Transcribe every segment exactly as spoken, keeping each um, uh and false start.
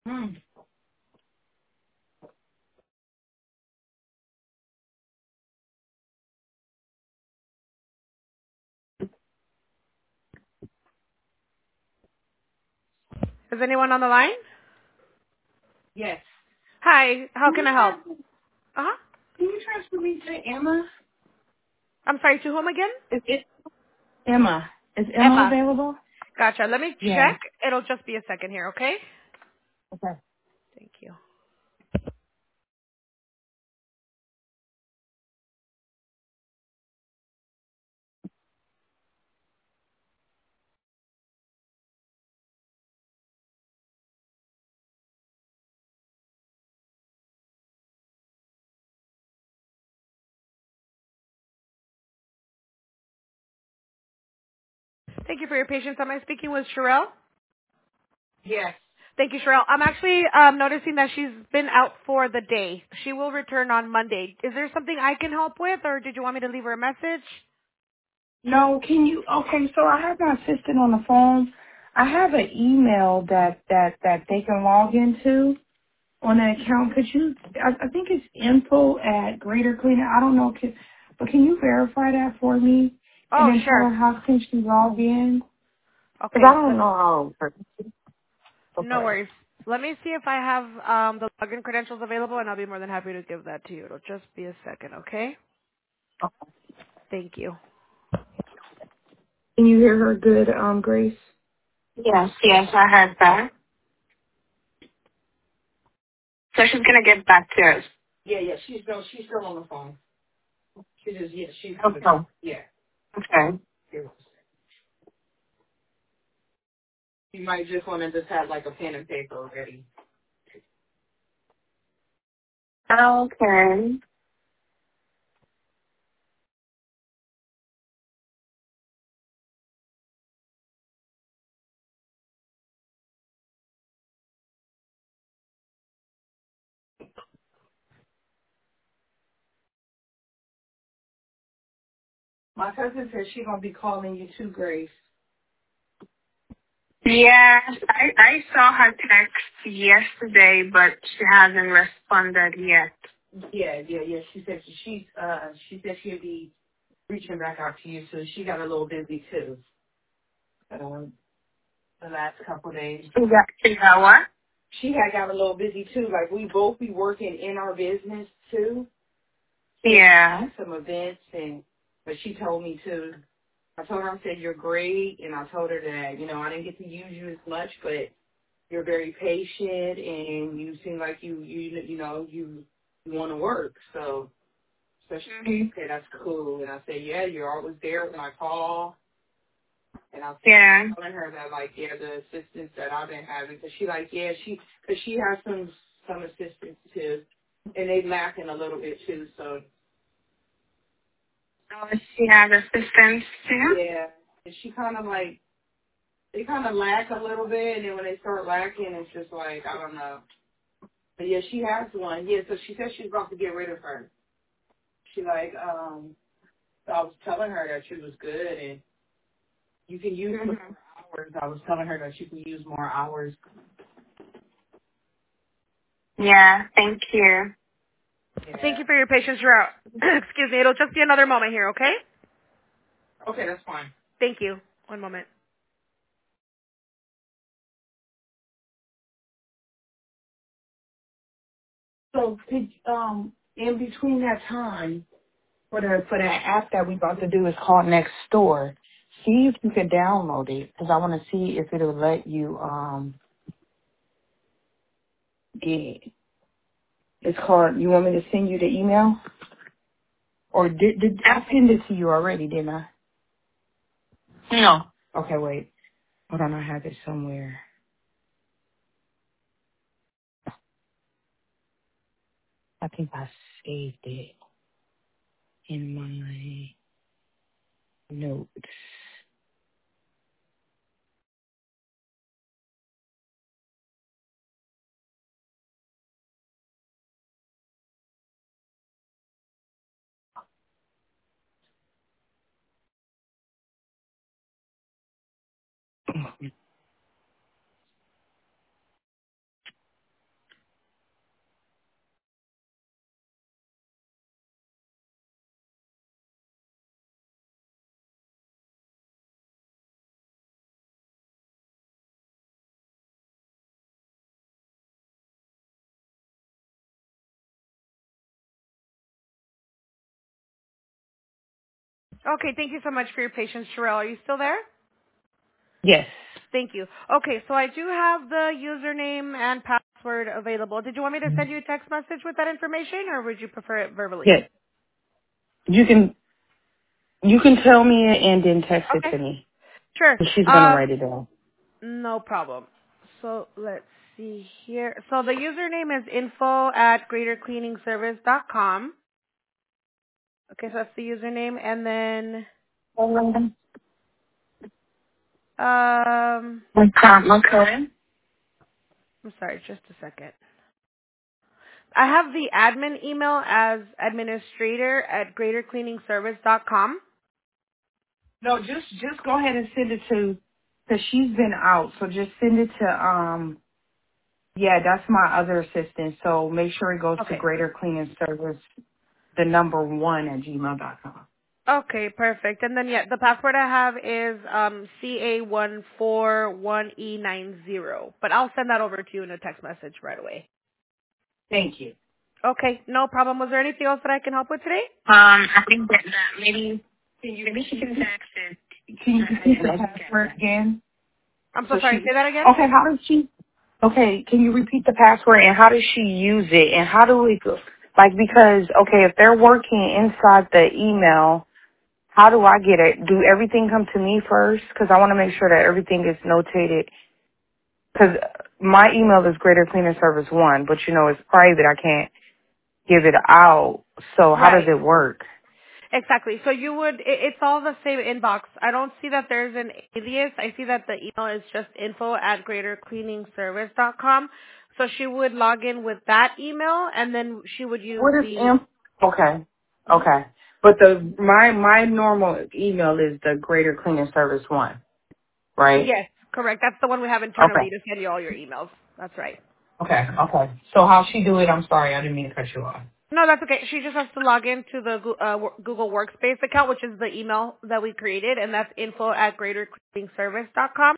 Hmm. Is anyone on the line? Yes. Hi, how Can can you I help? transfer, Uh-huh. can you transfer me to Emma? I'm sorry, to whom again? Is it Emma? Is Emma Emma. available? Gotcha. Let me Yes. check. It'll just be a second here, okay? Okay. Thank you. Thank you for your patience. Am I speaking with Sherelle? Yes. Thank you, Sherelle. I'm actually um, noticing that she's been out for the day. She will return on Monday. Is there something I can help with, or did you want me to leave her a message? No, can you? Okay, so I have my assistant on the phone. I have an email that that that they can log into on that account. Could you? I, I think it's info at Greater Cleaner. I don't know, can, but can you verify that for me and Oh, then tell sure. her how can she log in? Because I Okay. don't Let, know how. no Okay. worries. Let me see if I have um, the login credentials available, and I'll be more than happy to give that to you. It'll just be a second, okay? Thank you. Can you hear her good, um, Grace? Yes, yes, I heard that. So she's gonna get back to us. Yeah, yeah. She's no, she's still on the phone. She just, yeah, she's good. Okay. Yeah. Okay. Here. You might just want to just have like a pen and paper ready. Okay. My cousin said she's gonna be calling you too, Grace. Yes, I, I saw her text yesterday, but she hasn't responded yet. Yeah, yeah, yeah. She said she, she's uh she said she'll be reaching back out to you soon. She got a little busy too. Um, the last couple of days. She got, she got what? She had got a little busy too. Like we both be working in our business too. Yeah. Some events and but she told me to I told her I said you're great and I told her that, you know, I didn't get to use you as much but you're very patient and you seem like you you you know, you, you wanna work. So so hmm she said that's cool and I said, yeah, you're always there when I call and I was Yeah. telling her that like, yeah, the assistants that I've been having, because she like, yeah, she, because she has some, some assistants too, and they lacking a little bit too, so Oh, she has assistance too? yeah, and she kind of like, they kind of lack a little bit, and then when they start lacking, it's just like, I don't know. But yeah, she has one. Yeah, so she said she's about to get rid of her. She like, um, so I was telling her that she was good, and you can use hmm more hours. I was telling her that she can use more hours. Yeah, thank you. Thank Yeah. you for your patience, Sherelle. Excuse me. It'll just be another moment here, okay? Okay, that's fine. Thank you. One moment. So, could, um, in between that time, for the for that app that we about to do is called Next Door. See if you can download it because I want to see if it'll let you um get it. It's called. You want me to send you the email or did did I send it to you already? Didn't I? No. Okay, wait. Hold on, I have it somewhere. I think I saved it in my notes. Okay, thank you so much for your patience, Sherelle. Are you still there? Yes. Thank you. Okay, so I do have the username and password available. Did you want me to send you a text message with that information, or would you prefer it verbally? Yes. You can you can tell me and then text it Okay, to me. sure. She's gonna Um, write it down. no problem. So let's see here. So the username is info at greater cleaning service dot com. Okay, so that's the username, and then Um, um, okay. I'm sorry, just a second. I have the admin email as administrator at greater cleaning service dot com. No, just just go ahead and send it to, cause she's been out. So just send it to um. Yeah, that's my other assistant. So make sure it goes to Okay. Greater Cleaning Service, the number one at gmail dot com. Okay, perfect. And then yeah, the password I have is um C A one four one E nine zero. But I'll send that over to you in a text message right away. Thank you. Okay, no problem. Was there anything else that I can help with today? Um, I think that, that maybe maybe she can text it. Can you repeat the I password again? I'm so So sorry. she. Say that again. Okay, how does she? Okay, can you repeat the password and how does she use it and how do we go? Like because okay, if they're working inside the email, how do I get it? Do everything come to me first? Because I want to make sure that everything is notated. Because my email is Greater Cleaning Service One, but you know it's private. I can't give it out. So how does Right. it work? Exactly. So you would, it, it's all the same inbox. I don't see that there's an alias. I see that the email is just info at greater cleaning service dot com. So she would log in with that email, and then she would use What is the, M? Okay, Mhm. okay. But the my my normal email is the Greater Cleaning Service One, right? Yes, correct. That's the one we have Okay, internally to send you all your emails. That's right. okay, okay. So how she do it? I'm sorry, I didn't mean to cut you off. No, that's okay. She just has to log into the Goo- uh, Wo- Google Workspace account, which is the email that we created, and that's info at greater cleaning service dot com.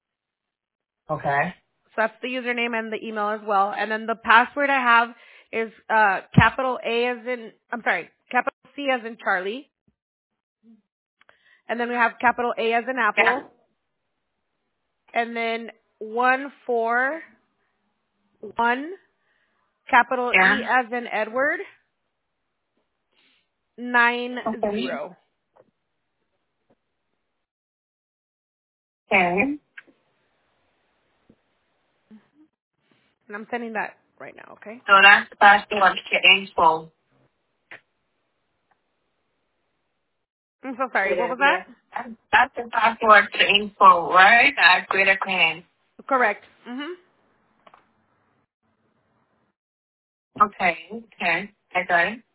Okay. So that's the username and the email as well. And then the password I have is uh, capital A as in, I'm sorry, capital C as in Charlie. And then we have capital A as in Yeah. Apple. And then one four one, capital E Yeah. as in Edward, nine Okay. zero. Okay. And I'm sending that right now, okay? So that's the password to info. I'm so sorry. What Yeah, was yeah. that? That's that's the password to info, right? At Greater Cleaning. Correct. Mhm. Okay. Okay. I got it.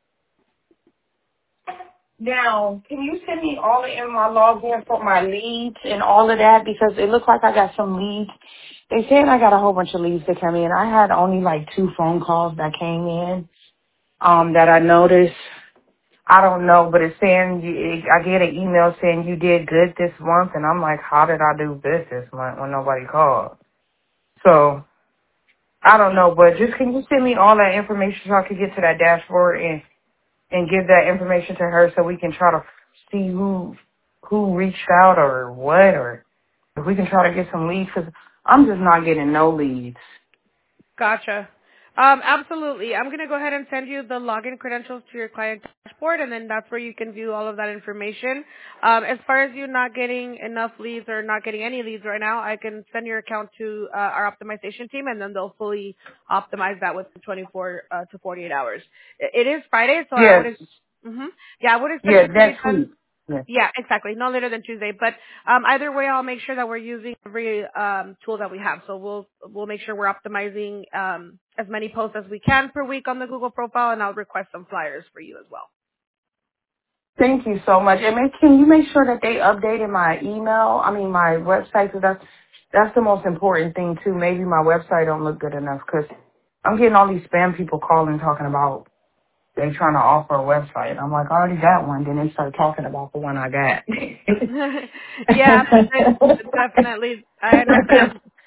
Now, can you send me all the in my login for my leads and all of that? Because it looks like I got some leads. They said I got a whole bunch of leads that come in. I had only like two phone calls that came in um, that I noticed. I don't know, but it's saying you, I get an email saying you did good this month, and I'm like, how did I do good this month when nobody called? So I don't know, but just can you send me all that information so I can get to that dashboard and and give that information to her so we can try to see who who reached out or what, or if we can try to get some leads, because I'm just not getting no leads. Gotcha. Um, absolutely. I'm going to go ahead and send you the login credentials to your client dashboard, and then that's where you can view all of that information. Um, as far as you not getting enough leads or not getting any leads right now, I can send your account to uh, our optimization team, and then they'll fully optimize that within twenty-four uh, to forty-eight hours. It, it is Friday, so I would, Yes, ex- hmm yeah, I would expect yeah, it to be next done. week. Yes. Yeah, exactly. No later than Tuesday. But um, either way, I'll make sure that we're using every um, tool that we have. So we'll we'll make sure we're optimizing um, as many posts as we can per week on the Google profile, and I'll request some flyers for you as well. Thank you so much. And make, can you make sure that they updated my email? I mean, my website, because that's that's the most important thing too. Maybe my website don't look good enough because I'm getting all these spam people calling talking about they trying to offer a website. I'm like, I already got one. Then they start talking about the one I got. Yeah, I, definitely. I understand.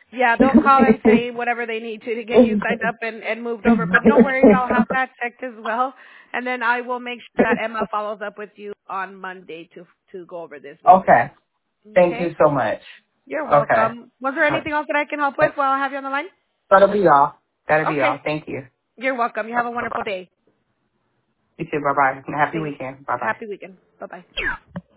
Yeah, they'll call and say whatever they need to to get you signed up and, and moved over. But no worries, I'll have that checked as well. And then I will make sure that Emma follows up with you on Monday to to go over this with you. Okay. Thank Okay? you so much. You're Okay. welcome. Was there anything else that I can help with while I have you on the line? That'll be all. That'll be Okay. all. Thank you. You're welcome. You have a wonderful Bye-bye. day. You too. Bye-bye. Happy Thanks. weekend. Bye-bye. Happy weekend. Bye-bye.